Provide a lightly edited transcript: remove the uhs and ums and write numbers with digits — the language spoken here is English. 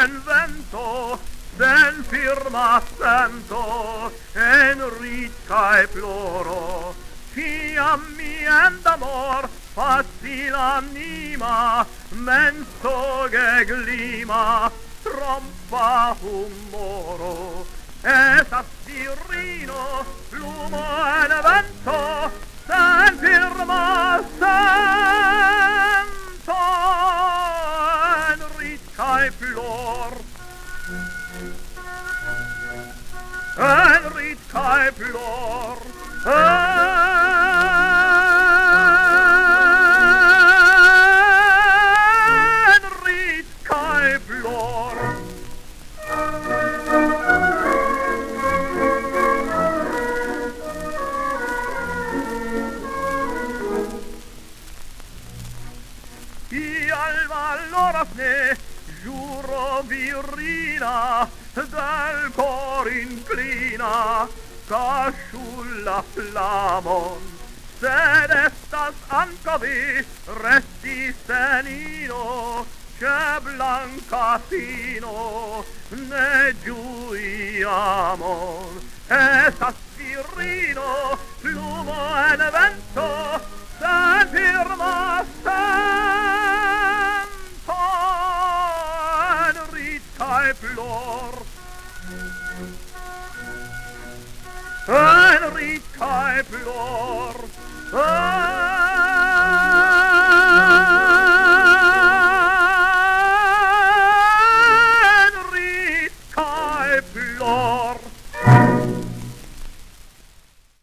en vento, sen firma sento, en rit cae ploro. Fiammi d'amor, facil anima, mensoge glima, trompa humoro. Esas virino, plumo en vento, sen firma sento, en rit cae plor. En rit cae plor. En rit cae plor. Al valoras ne, giuro virina, del cor inclina, casciulla flamon. Sed estas anca vi, resti senino, che blanca sino, ne giuiamon. Esas virino, plumo en vento, sen firma sento, en rit cae plor. En rit cae plor. En rit cae plor.